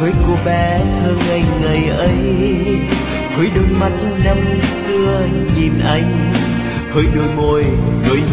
với cô bé thơ ngây ngây ấy, với đôi mắt năm xưa nhìn anh, với đôi môi